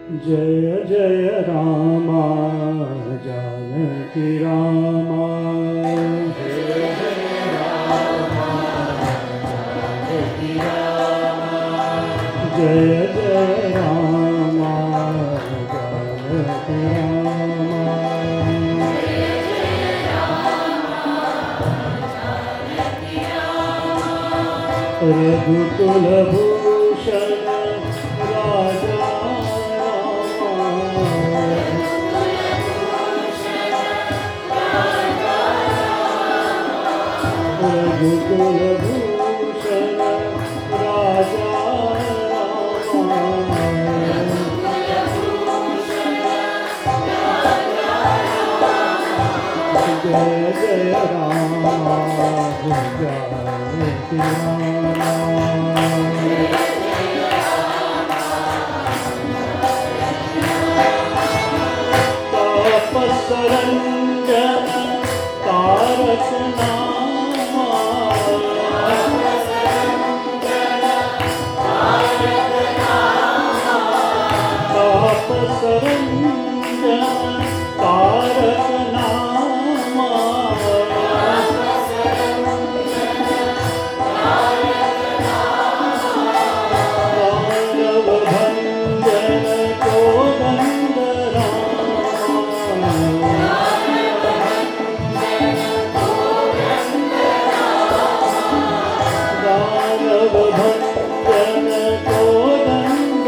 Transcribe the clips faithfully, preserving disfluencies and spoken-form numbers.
जय जय रामा जानकी रामा जय जय रामा जानकी रामा जय जय रामा जानकी रामा रघुकुल भूषण राजा रघुकुल भूषण राजा जय जय रामा जानकी रामा तापसरंजन तारक नामा तापसरंजन तारक नामा दानव भंजन कोदंड दानव भंजन कोदंड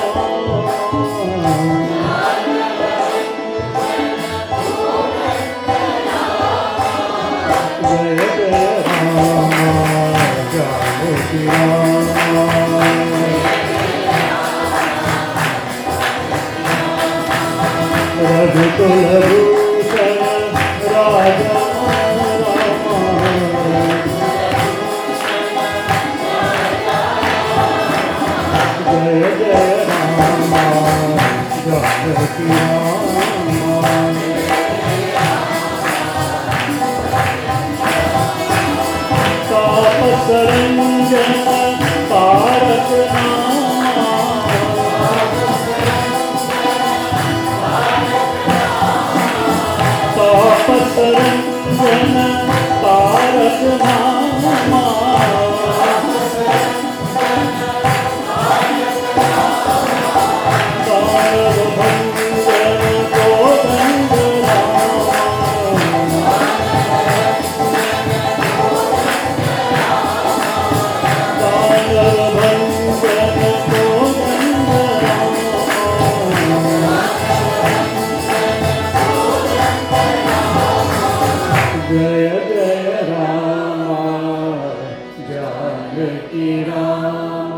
जय जय रामा जानकी रामा रघुकुल भूषण राजा जय जय रामा जानकी रामा तापसरंजन तारक नामा तापसरंजन तारक नामा दानव भंजन कोदंड रामा दानव भंजन कोदंड रामा जय जय रामा जानकी रामा